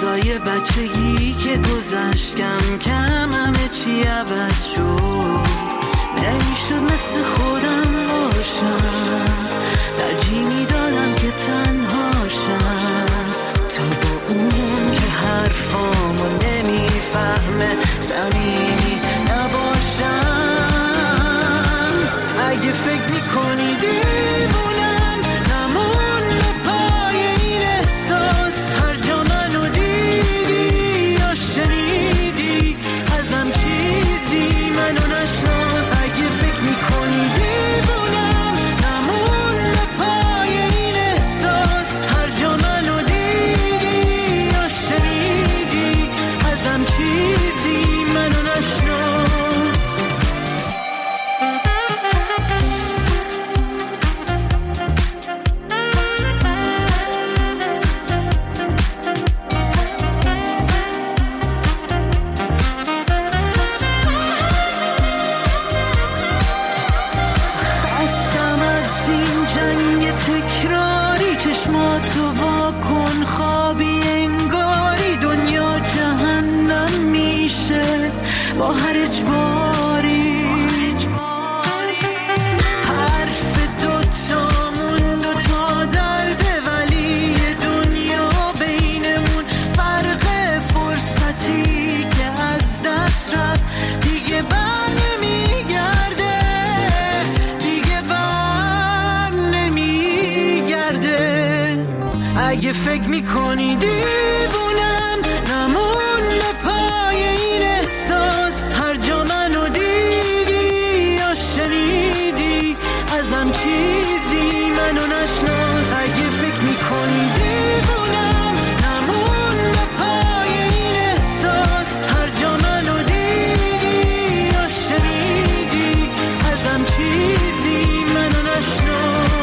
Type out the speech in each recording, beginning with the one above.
روزای بچگی که گذشت کم کم همه چی عوض شد. نمیشد مثل خودم باشم، ترجیح میدادم که تنهاشم تا با اون که حرفامو نمیفهمه صمیمی نباشم. اگه فکر میکنی دیوونم نمون پای این احساس، هر جا منو دیدی یا شنیدی ازم چیزی منو نشناس. اگه فکر میکنی دیوونم نمون پای این احساس، هر جا منو دیدی یا شنیدی ازم چیزی منو نشناس. خستم از این جنگ تکراری، چشماتو واکن خوابی انگاری دنیا جهنم میشه با هر اجباری. حرف دوتامون دوتا درده ولی دنیا بینمون فرق فرصتی که از دست رفت دیگه بر نمیگرده، دیگه بر نمیگرده. اگه فکر میکنی دیوونم نمون پای این احساس، هر جا منو دیدی یا شنیدی ازم چیزی منو نشناس. اگه فکر میکنی دیوونم نمون پای این احساس، هر جا منو دیدی یا شنیدی ازم چیزی منو نشناس.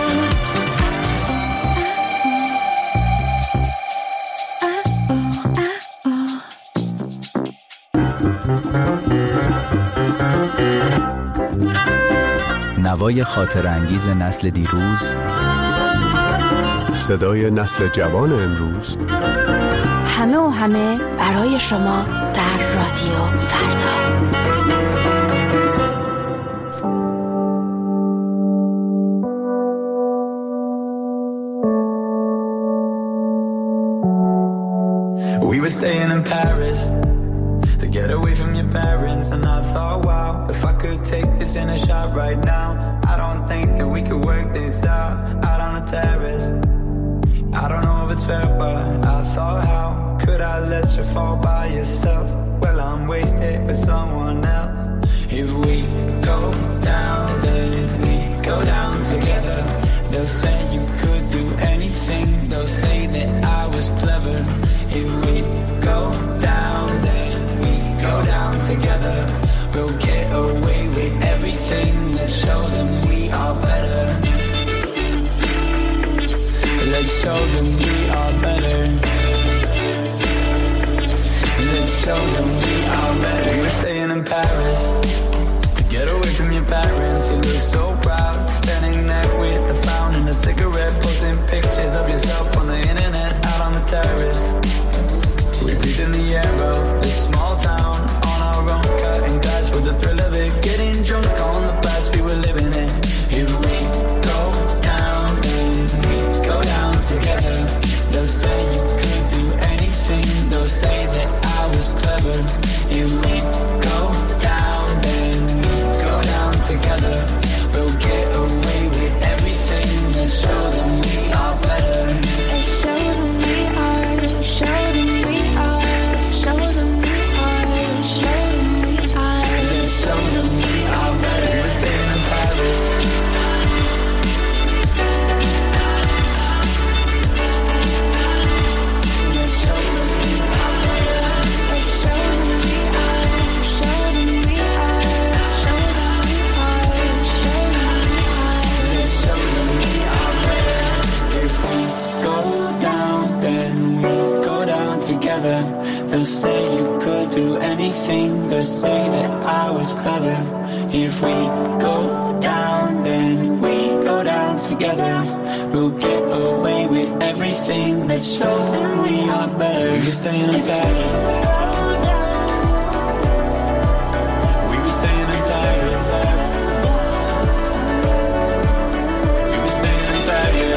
نوای خاطر انگیز نسل دیروز، صدای نسل جوان امروز، همه و همه برای شما در رادیو فردا. We were staying in Paris to get away from your parents, and I thought, wow, if I could take this in a shot right now, I don't think that we could work this out on the terrace. I don't know if it's fair, but I thought, how could I let you fall by yourself? Well, I'm wasted with someone else. If we go down, then we go down together. They'll say you could do anything, they'll say that I was clever. If we go down, then we go down together. We'll get away with everything, let's show them we are better. Let's show them we are better. Let's show them we are better. We were staying in Paris to get away from your parents. You look so proud, standing there with a fountain and a cigarette, posting pictures of yourself on the internet, out on the terrace. We breathe in the air of this small town on our own, cutting glass with the thrill of it, getting drunk on the past we were living in. If we go down, then we go down together. They'll say you could do anything, they'll say that I was clever. If we go down, then we go down together. We'll get away with everything, let's show them we are better. Let's show them we are, show them we are, show them we are, show them we are. Let's show them we are better. We're staying in Paris. Let's show them we are better. Let's show them we are, show them we are, show them we are, show them we are. Let's show them we are better. If we go down, then we go down together. They'll say you could do anything, they'll say that I was clever. If we go down, then we go down together. We'll get away with everything, let's show them we are better. We were staying in Paris. We were staying in Paris. We were staying in Paris.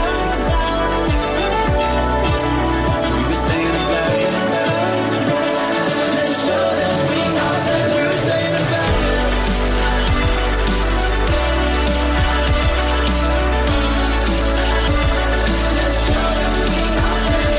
We were staying in Paris. Let's show them we are better. We were staying in Paris. Let's show them we are better.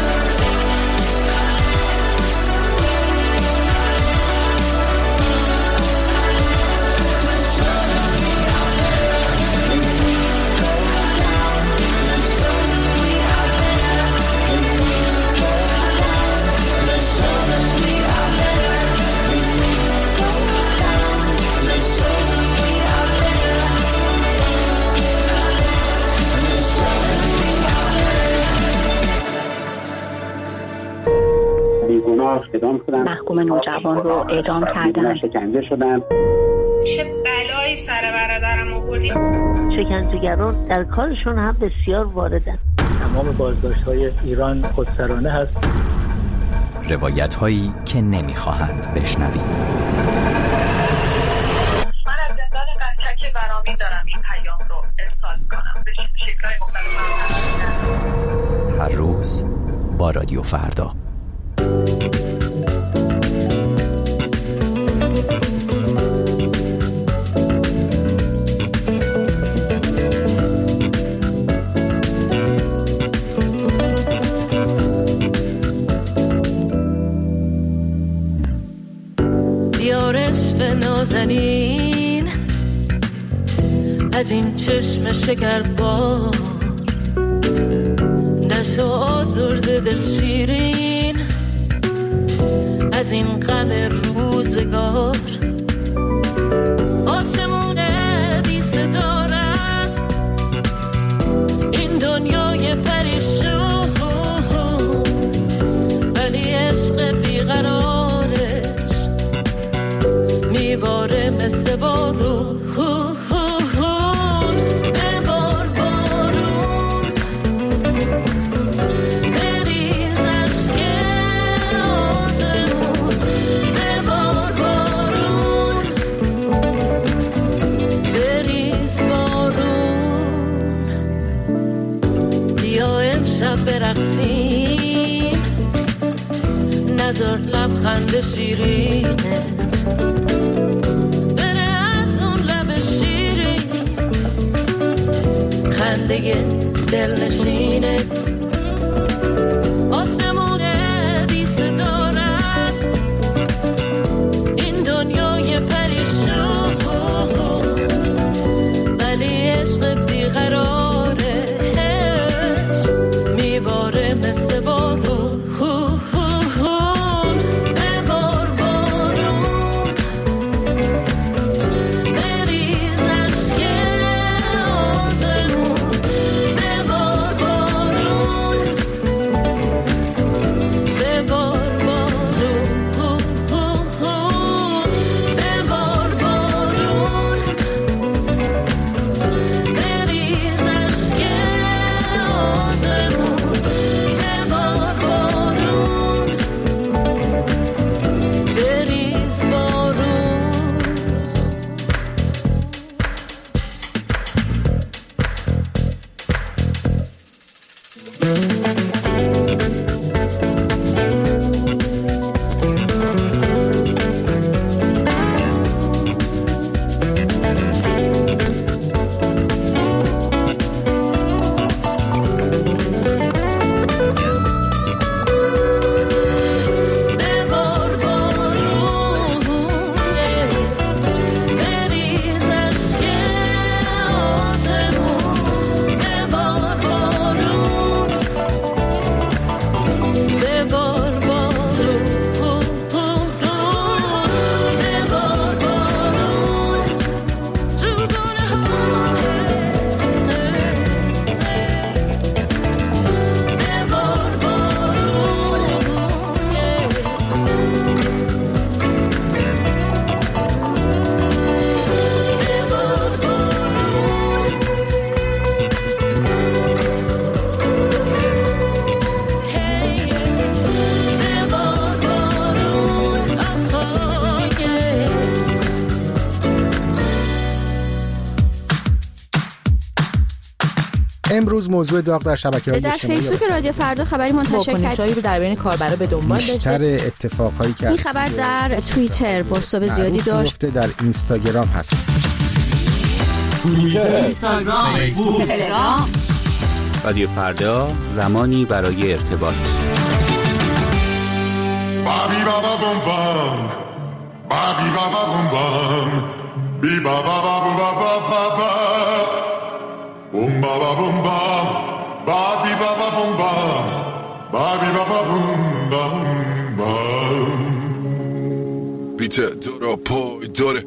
بیگناه اعدام شدن، محکوم نوجوان رو اعدام کردن. شکنجه شدن. چه بلایی سر برادرم آوردی؟ شکنجهگران در کارشون هم بسیار واردن. تمام بازداشت‌های ایران خودسرانه هست. روایت هایی که نمیخواهند بشنوید. من از زندان قنچک برامین دارم این پیام رو ارسال کنم به شکل‌های مختلف. هر روز با رادیو فردا. نازنین از این چشم شکربار، نشو آزرده دل شیرین از این غم روزگار. آسمون بی ستاره است این دنیای پریشون، ولی عشق بیقرارش میباره مثل بارون. برقصیم نذار لبخند شیرینت بره از اون لب شیرین، خنده دل نشینت. آسمون بی ستاره است این دنیای پریشون، ولی عشق بیقراره میباره مثل بارون. ببار بارون بریز عشق آسمون، ببار بارون امروز موضوع داغ در شبکه‌های در اجتماعی فیسبوک رادیو فردا خبری منتشر واکنش‌هایی رو در بین کاربرا به دنبال داشته. بیشتر اتفاقایی که این خبر در توییتر بازتاب زیادی داشت. در اینستاگرام هست. اینستاگرام، فیسبوک، تلگرام. رادیو فردا، زمانی برای ارتباط. Babi baba bum bum, babi baba bum bum, bi baba bum baba baba, bum baba bum bum, babi baba bum bum, babi baba bum bum bum. بیت دورا پای داره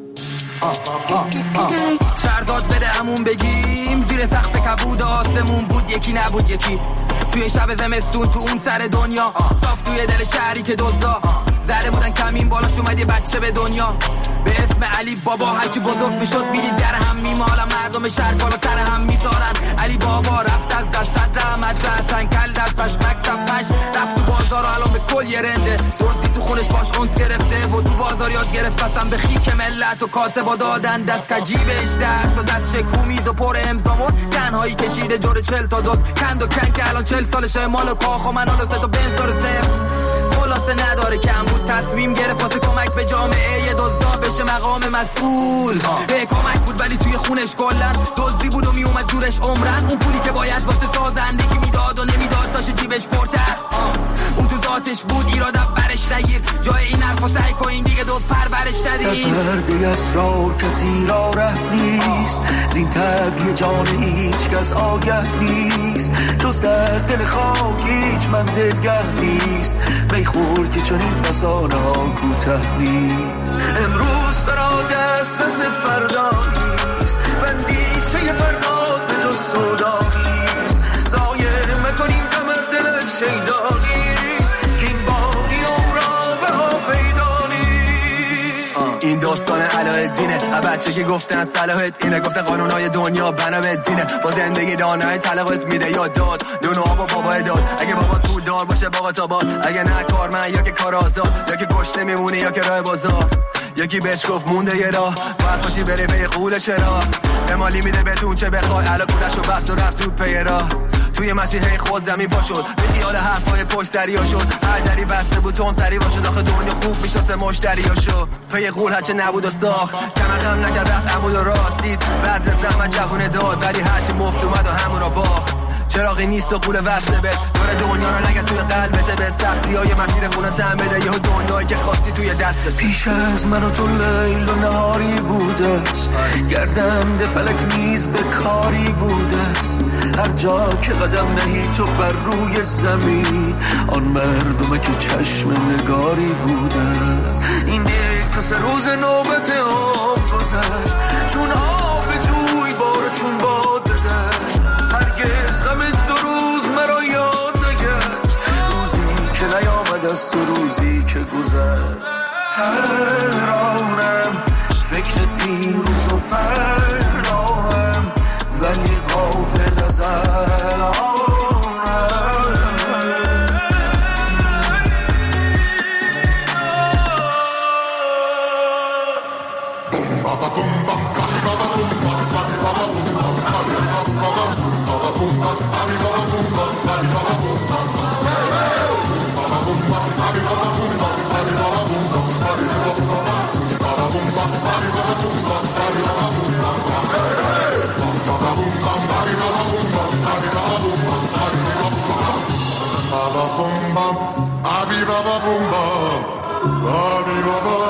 سرداد بده همون بگیم زیر سقف کبود آسمون بود یکی نبود یکی توی شب زمستون تو اون سر دنیا صاف توی دل شهری که دزدا زده بودن کمین بالاش اومد یه بچه به دنیا به اسم علی بابا هرچی بزرگ میشد میدید در هم میمالن مردم شهر بالا سر هم میذارن علی بابا رفت از دست صدر احمد رسن کل در پش مکتب پش رفت تو بازار و الان به کل یه رنده درستی تو خونش باش اونس گرفته و تو بازار یاد گرفت قسم به خیک ملت و کاسه با دادن دست کجیبش درس و دست شکو میز و پر امزامون تنهایی کشیده جور 40 تا دوز کند و کن که الان 40 سالشه مال و کاخ و منال و سه تا بنز داره صفر خلاصه نداره کم بود تصمیم گرفت واسه کمک به جامعه یه دزدا بشه مقام مسئول به کمک بود ولی توی خونش کلن دزدی بود و میومد زورش عمرن اون پولی که باید واسه سازندگی میداد و نمیداد داشت جیبش پرتر اون تو ذاتش بود ایراد برش نگیر جای این حرفا سعی کن دیگه دوست پرورش ندید درد اسرار کسی را ره نیست زین طبیع جان هیچ کس آگه نیست جز در دل خاک هیچ منزلگه نیست میخور که چون این فسانه ها کوته نیست امروز سرا دسترس فردا نیست بندیشه فردا به جز سودا نیست زایه مکنیم کمر دل شیدا نیست این بانی عمرا به ها پیدا نیست این داستان علاءالدینه بچه که گفتن صلاحت اینه گفتن قانونهای دنیا بنا به دینه با زندگی دانای طلاقت میده یا داد نون و آب و بابای داد اگه بابا پول دار باشه باقا تا باد اگه نه کارمند یا که کار آزاد یا که گشته میمونی یا که راه بازار یکی بهش گفت مونده یه راه باید باشی بره به قول چرا امالی میده بهتون چه بخوای علا کولش رو بست و رفت زود پی راه توی مسیحه خود زمین پا شد به خیال حرفای پشت دریا شد هر دری بسته بود تون سری باشد آخه دنیا خوب میشناسه مشتریا شد پی قول هرچه نبود و ساخت کمر غم نکرد رفت عمود و راست دید بذر زحمت جوونه داد ولی هرچی مفت اومد و همون را باخت چراغی نیست و قول وصله به دور دنیا رو نگه توی قلبته به سختی های مسیر خونه تن بده یه دنیایی که خواستی توی دستت پیش از من و تو لیل و نهاری بوده گردنده فلک نیز به کاری بوده هر جا که قدم نهی تو بر روی زمین آن مردمه که چشم نگاری بوده این یک تا 3 روز نوبت آب گذشت چون آب جوی بار چون باد دشت هرگز غم 2 روز مرا یاد نگشت روزی که نیامد از تو روزی که گذشت حیرانم فکر دیروز و فرداهم ولی غافل از الانم Baba bum bum, abi baba bum bum, abi baba